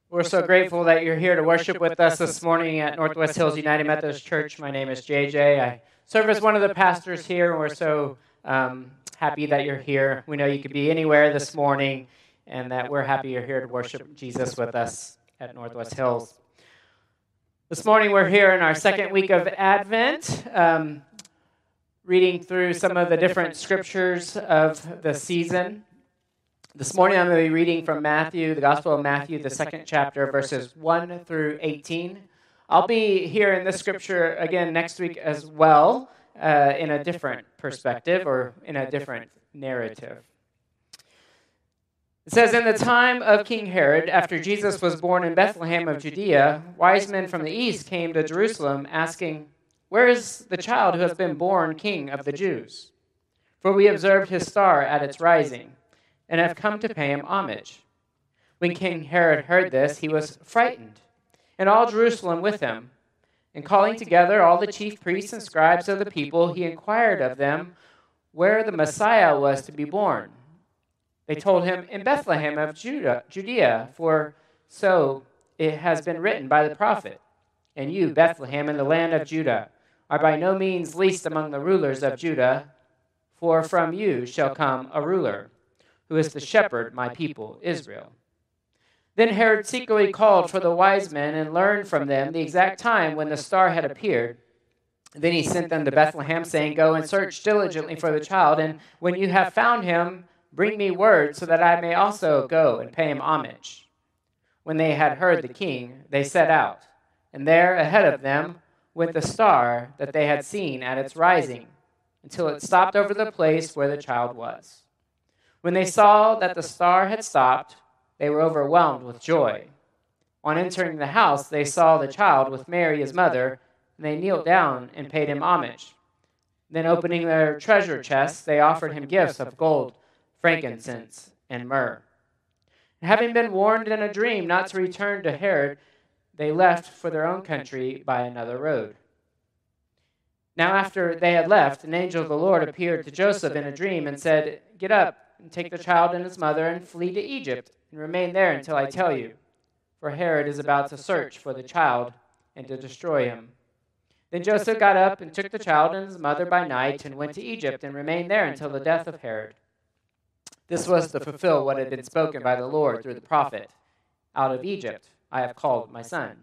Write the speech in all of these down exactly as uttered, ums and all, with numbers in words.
We're so grateful that you're here to worship with us this morning at Northwest Hills United Methodist Church. My name is J J. I serve as one of the pastors here, and we're so um, happy that you're here. We know you could be anywhere this morning, and that we're happy you're here to worship Jesus with us at Northwest Hills. This morning we're here in our second week of Advent, um, reading through some of the different scriptures of the season. This morning I'm going to be reading from Matthew, the Gospel of Matthew, the second chapter, verses one through eighteen. I'll be here in this scripture again next week as well, uh, in a different perspective or in a different narrative. It says, "In the time of King Herod, after Jesus was born in Bethlehem of Judea, wise men from the east came to Jerusalem asking, 'Where is the child who has been born King of the Jews? For we observed his star at its rising, and have come to pay him homage.' When King Herod heard this, he was frightened, and all Jerusalem with him. And calling together all the chief priests and scribes of the people, he inquired of them where the Messiah was to be born. They told him, 'In Bethlehem of Judah, Judea, for so it has been written by the prophet, and you, Bethlehem, in the land of Judah, are by no means least among the rulers of Judah, for from you shall come a ruler, who is to shepherd my people, Israel.' Then Herod secretly called for the wise men and learned from them the exact time when the star had appeared. Then he sent them to Bethlehem, saying, 'Go and search diligently for the child, and when you have found him, bring me word so that I may also go and pay him homage.' When they had heard the king, they set out, and there ahead of them went the star that they had seen at its rising, until it stopped over the place where the child was. When they saw that the star had stopped, they were overwhelmed with joy. On entering the house, they saw the child with Mary, his mother, and they kneeled down and paid him homage. Then opening their treasure chests, they offered him gifts of gold, frankincense, and myrrh. And having been warned in a dream not to return to Herod, they left for their own country by another road. Now after they had left, an angel of the Lord appeared to Joseph in a dream and said, 'Get up and take the child and his mother and flee to Egypt and remain there until I tell you, for Herod is about to search for the child and to destroy him.' Then Joseph got up and took the child and his mother by night and went to Egypt and remained there until the death of Herod. This was to fulfill what had been spoken by the Lord through the prophet, 'Out of Egypt I have called my son.'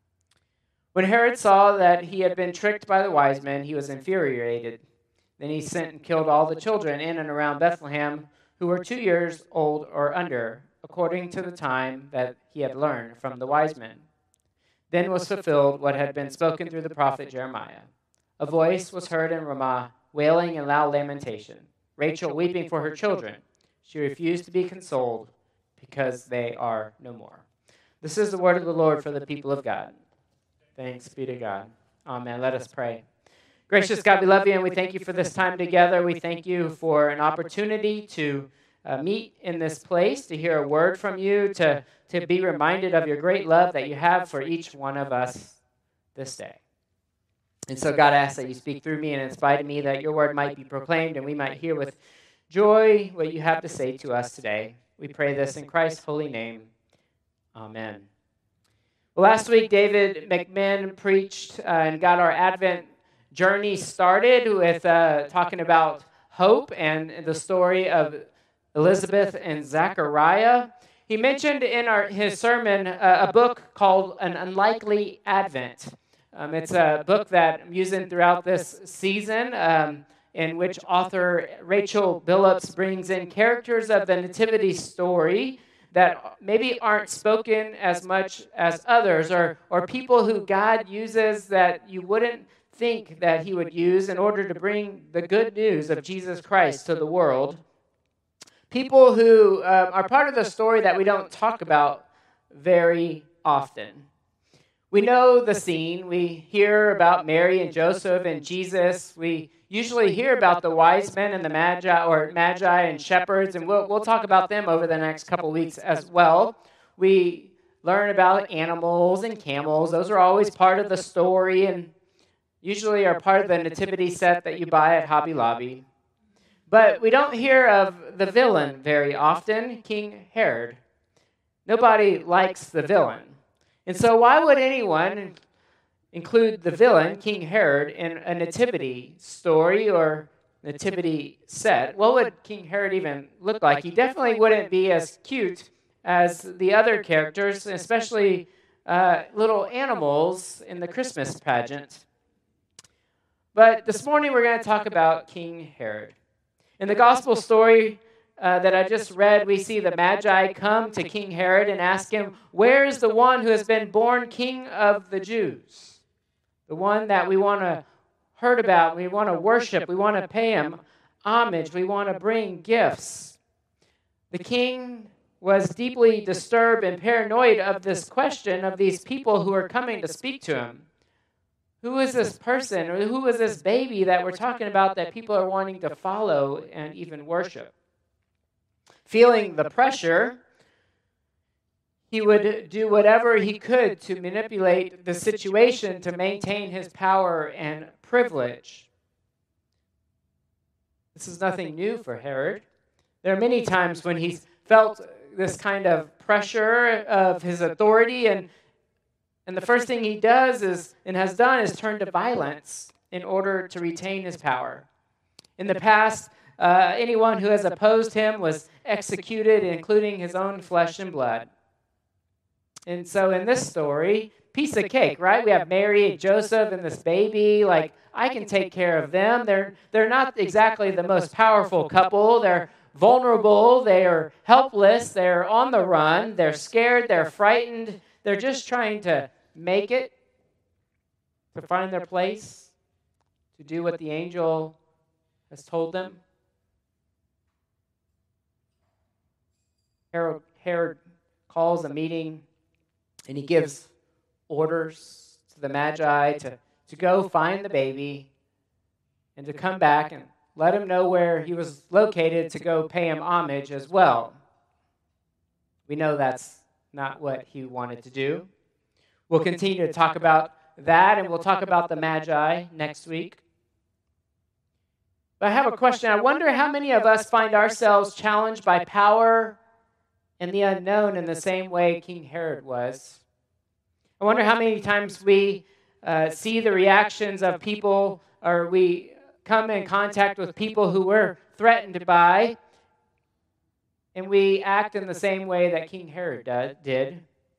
When Herod saw that he had been tricked by the wise men, he was infuriated. Then he sent and killed all the children in and around Bethlehem who were two years old or under, according to the time that he had learned from the wise men. Then was fulfilled what had been spoken through the prophet Jeremiah. A voice was heard in Ramah, wailing and loud lamentation, Rachel weeping for her children. She refused to be consoled because they are no more." This is the word of the Lord for the people of God. Thanks be to God. Amen. Let us pray. Gracious God, we love you and we thank you for this time together. We thank you for an opportunity to uh, meet in this place, to hear a word from you, to, to be reminded of your great love that you have for each one of us this day. And so God, I ask that you speak through me and in spite of me, that your word might be proclaimed and we might hear with joy what you have to say to us today. We pray this in Christ's holy name. Amen. Well, last week, David McMinn preached uh, and got our Advent journey started with uh, talking about hope and the story of Elizabeth and Zachariah. He mentioned in our, his sermon uh, a book called An Unlikely Advent. Um, it's a book that I'm using throughout this season, um, in which author Rachel Billups brings in characters of the nativity story that maybe aren't spoken as much as others, or, or people who God uses that you wouldn't think that he would use in order to bring the good news of Jesus Christ to the world. People who uh, are part of the story that we don't talk about very often. We know the scene. We hear about Mary and Joseph and Jesus. We usually hear about the wise men and the magi, or magi and shepherds, and we'll, we'll talk about them over the next couple weeks as well. We learn about animals and camels. Those are always part of the story and usually are part of the nativity set that you buy at Hobby Lobby. But we don't hear of the villain very often, King Herod. Nobody likes the villain. And so why would anyone include the villain, King Herod, in a nativity story or nativity set? What would King Herod even look like? He definitely wouldn't be as cute as the other characters, especially uh, little animals in the Christmas pageant. But this morning we're going to talk about King Herod. In the gospel story uh, that I just read, we see the Magi come to King Herod and ask him, "Where is the one who has been born King of the Jews?" The one that we want to heard about, we want to worship, we want to pay him homage, we want to bring gifts. The king was deeply disturbed and paranoid of this question of these people who are coming to speak to him. Who is this person, or who is this baby that we're talking about that people are wanting to follow and even worship? Feeling the pressure, he would do whatever he could to manipulate the situation to maintain his power and privilege. This is nothing new for Herod. There are many times when he's felt this kind of pressure of his authority, and And the first thing he does is, and has done, is turn to violence in order to retain his power. In the past, uh, anyone who has opposed him was executed, including his own flesh and blood. And so in this story, piece of cake, right? We have Mary and Joseph and this baby. Like, I can take care of them. They're, they're not exactly the most powerful couple. They're vulnerable. They are helpless. They're on the run. They're scared. They're frightened. They're just trying to make it, to find their place, to do what the angel has told them. Herod, Herod calls a meeting, and he gives orders to the Magi to, to go find the baby and to come back and let him know where he was located to go pay him homage as well. We know that's not what he wanted to do. We'll continue to talk about that, and we'll talk about the Magi next week. But I have a question. I wonder how many of us find ourselves challenged by power and the unknown in the same way King Herod was. I wonder how many times we uh, see the reactions of people, or we come in contact with people who we're threatened by, and we act in the same way that King Herod did.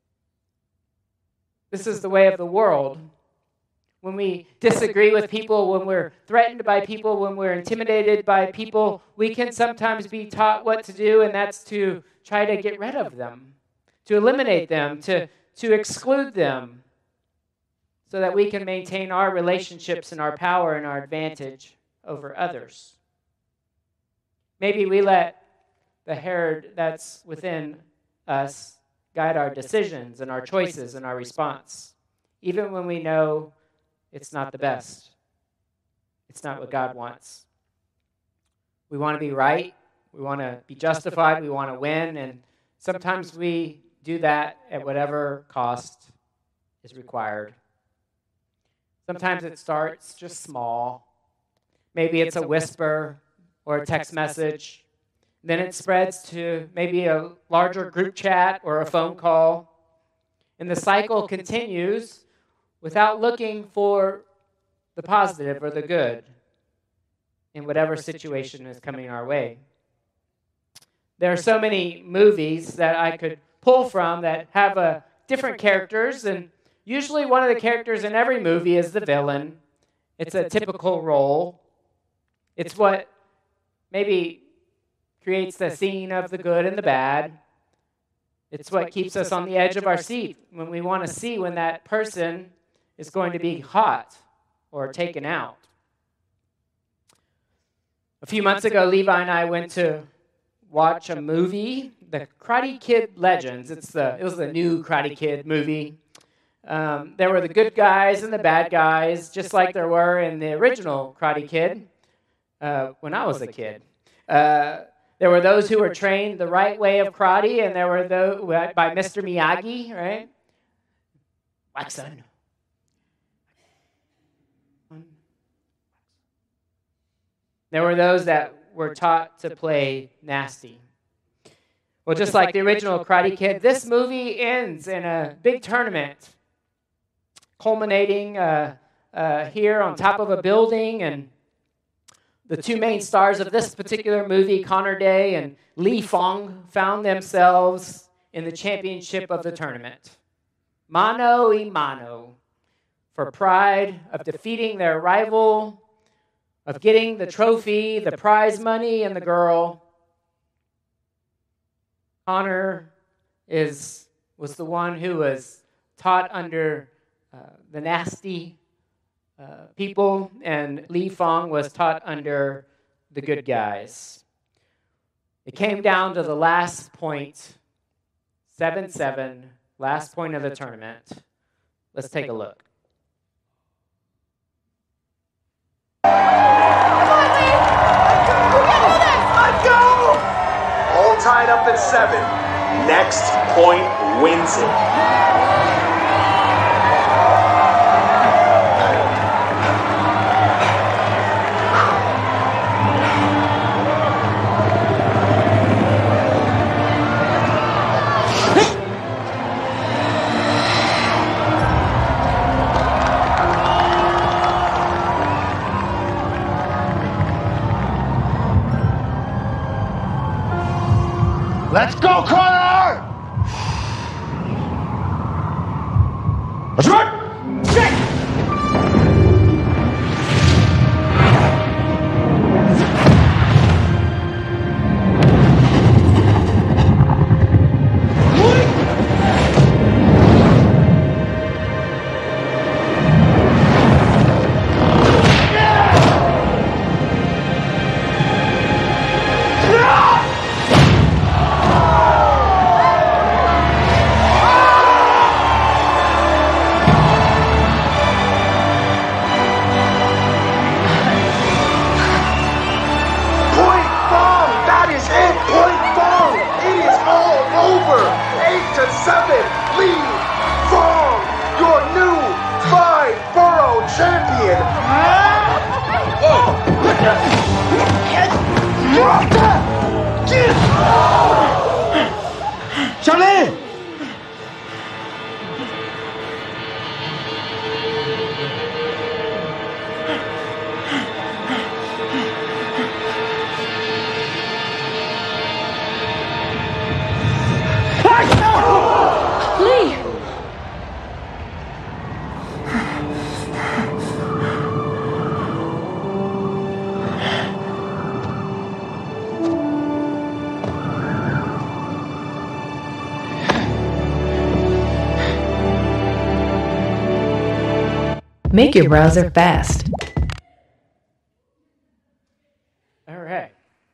This is the way of the world. When we disagree with people, when we're threatened by people, when we're intimidated by people, we can sometimes be taught what to do, and that's to try to get rid of them, to eliminate them, to, to exclude them, so that we can maintain our relationships and our power and our advantage over others. Maybe we let the Herod that's within us guide our decisions and our choices and our response, even when we know it's not the best. It's not what God wants. We want to be right. We want to be justified. We want to win. And sometimes we do that at whatever cost is required. Sometimes it starts just small. Maybe it's a whisper or a text message. Then it spreads to maybe a larger group chat or a phone call. And the cycle continues without looking for the positive or the good in whatever situation is coming our way. There are so many movies that I could pull from that have uh, different characters, and usually one of the characters in every movie is the villain. It's a typical role. It's what maybe creates the scene of the good and the bad. It's what keeps us on the edge of our seat when we want to see when that person is going to be caught or taken out. A few months ago, Levi and I went to watch a movie, The Karate Kid Legends. It's the it was the new Karate Kid movie. Um, there were the good guys and the bad guys, just like there were in the original Karate Kid uh, when I was a kid. Uh, there were those who were trained the right way of karate, and there were those by Mister Miyagi, right? Wax on. There were those that were taught to play nasty. Well, just like the original Karate Kid, this movie ends in a big tournament, culminating uh, uh, here on top of a building, and the two main stars of this particular movie, Connor Day and Li Fong, found themselves in the championship of the tournament. Mano y mano, for pride of defeating their rival, of getting the trophy, the prize money, and the girl. Connor is, was the one who was taught under uh, the nasty uh, people, and Li Fong was taught under the good guys. It came down to the last point, seven seven, last point of the tournament. Let's take a look. Let's go! All tied up at seven. Next point wins it. Let's go, Connor! Let's run! Check! seven, Li Fong, your new five-borough champion. Charlie! Make your browser fast. All right.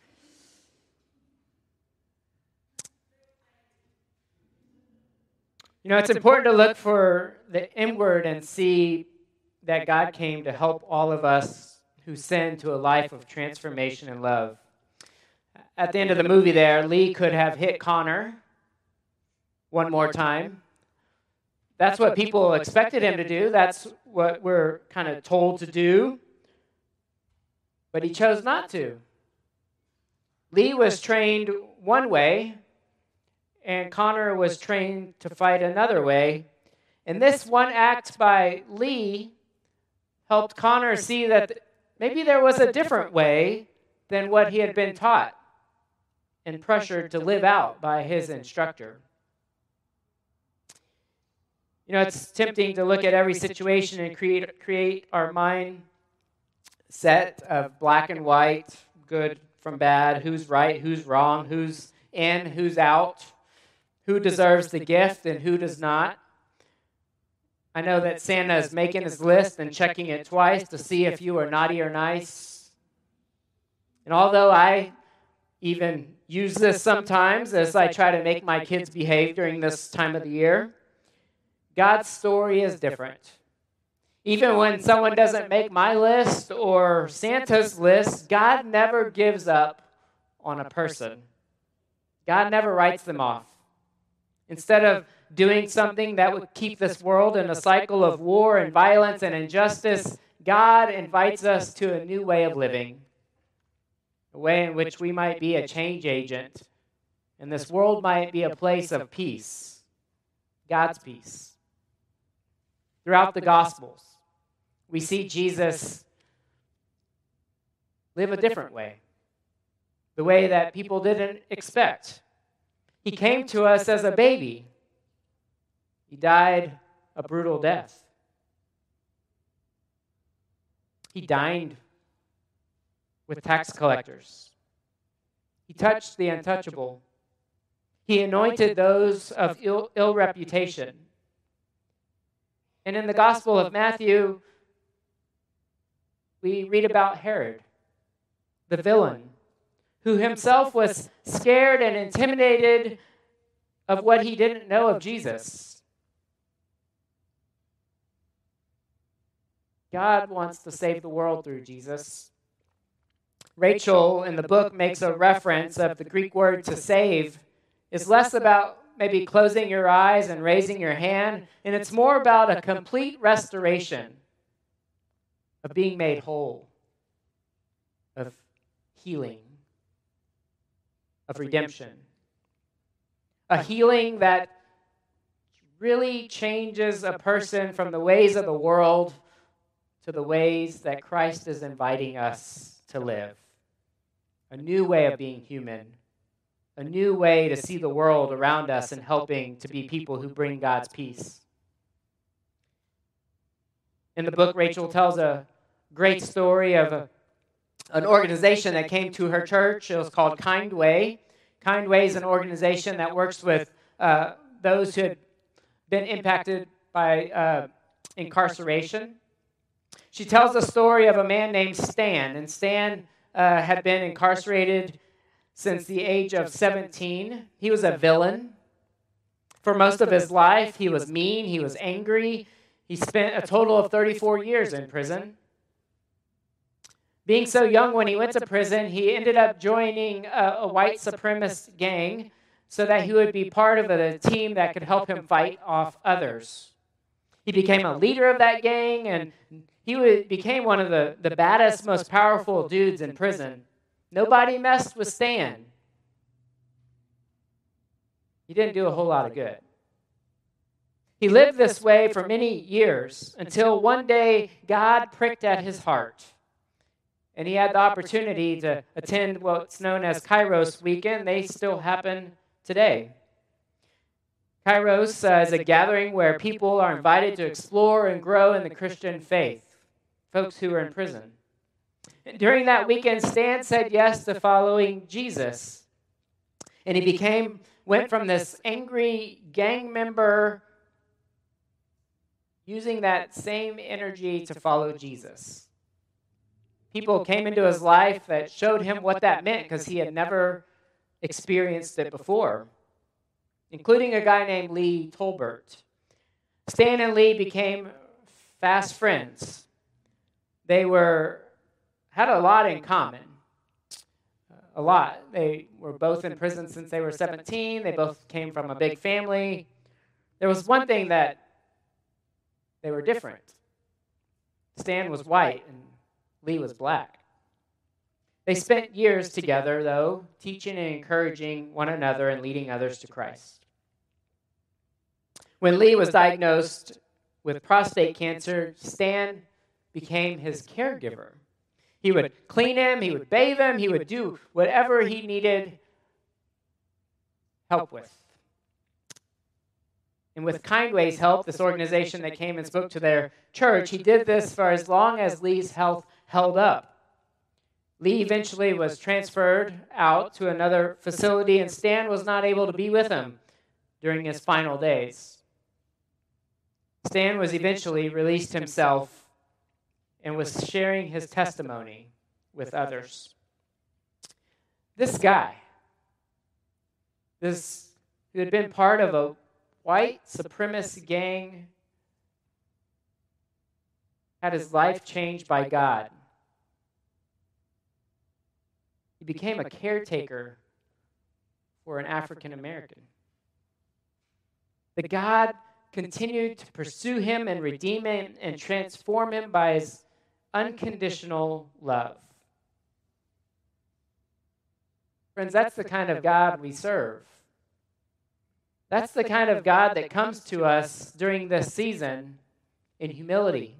You know, it's important to look for the inward and see that God came to help all of us who sin to a life of transformation and love. At the end of the movie there, Lee could have hit Connor one more time. That's what people expected him to do. That's what we're kind of told to do. But he chose not to. Lee was trained one way, and Connor was trained to fight another way. And this one act by Lee helped Connor see that maybe there was a different way than what he had been taught and pressured to live out by his instructor. You know, it's tempting to look at every situation and create create our mind set of black and white, good from bad, who's right, who's wrong, who's in, who's out, who deserves the gift and who does not. I know that Santa is making his list and checking it twice to see if you are naughty or nice. And although I even use this sometimes as I try to make my kids behave during this time of the year, God's story is different. Even when someone doesn't make my list or Santa's list, God never gives up on a person. God never writes them off. Instead of doing something that would keep this world in a cycle of war and violence and injustice, God invites us to a new way of living, a way in which we might be a change agent and this world might be a place of peace, God's peace. Throughout the Gospels, we see Jesus live a different way, the way that people didn't expect. He came to us as a baby. He died a brutal death. He dined with tax collectors. He touched the untouchable. He anointed those of ill, ill reputation. And in the Gospel of Matthew, we read about Herod, the villain, who himself was scared and intimidated of what he didn't know of Jesus. God wants to save the world through Jesus. Rachel in the book makes a reference of the Greek word to save is less about maybe closing your eyes and raising your hand, and it's more about a complete restoration of being made whole, of healing, of redemption. A healing that really changes a person from the ways of the world to the ways that Christ is inviting us to live. A new way of being human. A new way to see the world around us and helping to be people who bring God's peace. In the book, Rachel tells a great story of a, an organization that came to her church. It was called Kind Way. Kind Way is an organization that works with uh, those who had been impacted by uh, incarceration. She tells the story of a man named Stan, and Stan uh, had been incarcerated since the age of seventeen. He was a villain. For most of his life, he was mean, he was angry. He spent a total of thirty-four years in prison. Being so young when he went to prison, he ended up joining a, a white supremacist gang so that he would be part of a team that could help him fight off others. He became a leader of that gang, and he would, became one of the, the baddest, most powerful dudes in prison. Nobody messed with Stan. He didn't do a whole lot of good. He lived this way for many years until one day God pricked at his heart. And he had the opportunity to attend what's known as Kairos Weekend. They still happen today. Kairos uh, is a gathering where people are invited to explore and grow in the Christian faith, folks who are in prison. And during that weekend, Stan said yes to following Jesus. And he became, went from this angry gang member using that same energy to follow Jesus. People came into his life that showed him what that meant because he had never experienced it before, including a guy named Lee Tolbert. Stan and Lee became fast friends. They were had a lot in common, a lot. They were both in prison since they were seventeen. They both came from a big family. There was one thing that they were different. Stan was white and Lee was black. They spent years together, though, teaching and encouraging one another and leading others to Christ. When Lee was diagnosed with prostate cancer, Stan became his caregiver. He would clean him, he would bathe him, he would do whatever he needed help with. And with Kindway's help, this organization that came and spoke to their church, he did this for as long as Lee's health held up. Lee eventually was transferred out to another facility, and Stan was not able to be with him during his final days. Stan was eventually released himself and was sharing his testimony with others. This guy, this who had been part of a white supremacist gang, had his life changed by God. He became a caretaker for an African American. The God continued to pursue him and redeem him and transform him by his unconditional love. Friends, that's the kind of God we serve. That's the kind of God that comes to us during this season in humility,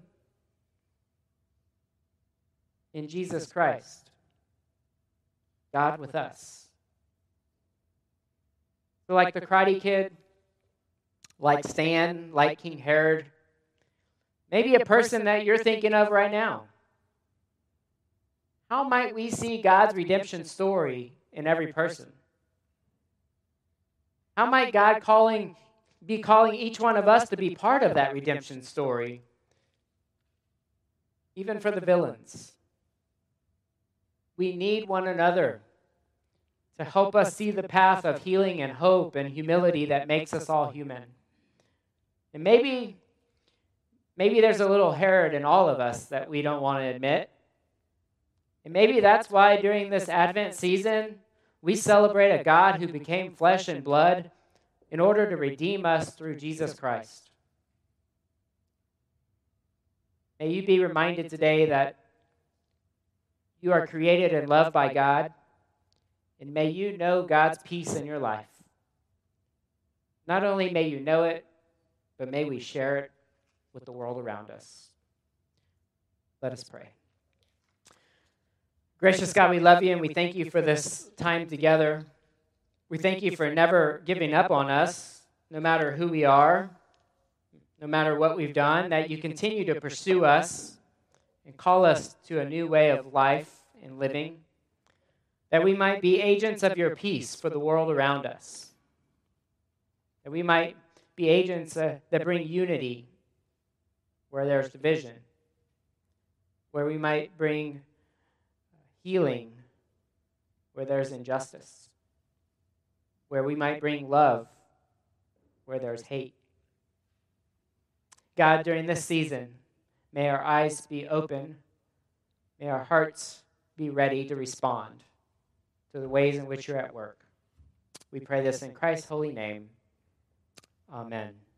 in Jesus Christ, God with us. So like the Karate Kid, like Stan, like King Herod, maybe a person that you're thinking of right now. How might we see God's redemption story in every person? How might God calling, be calling each one of us to be part of that redemption story, even for the villains? We need one another to help us see the path of healing and hope and humility that makes us all human. And maybe, maybe there's a little Herod in all of us that we don't want to admit. And maybe that's why during this Advent season, we celebrate a God who became flesh and blood in order to redeem us through Jesus Christ. May you be reminded today that you are created and loved by God, and may you know God's peace in your life. Not only may you know it, but may we share it with the world around us. Let us pray. Gracious God, we love you and we thank you for this time together. We thank you for never giving up on us, no matter who we are, no matter what we've done, that you continue to pursue us and call us to a new way of life and living, that we might be agents of your peace for the world around us, that we might be agents uh, that bring unity where there's division, where we might bring healing where there's injustice, where we might bring love where there's hate. God, during this season, may our eyes be open, may our hearts be ready to respond to the ways in which you're at work. We pray this in Christ's holy name. Amen.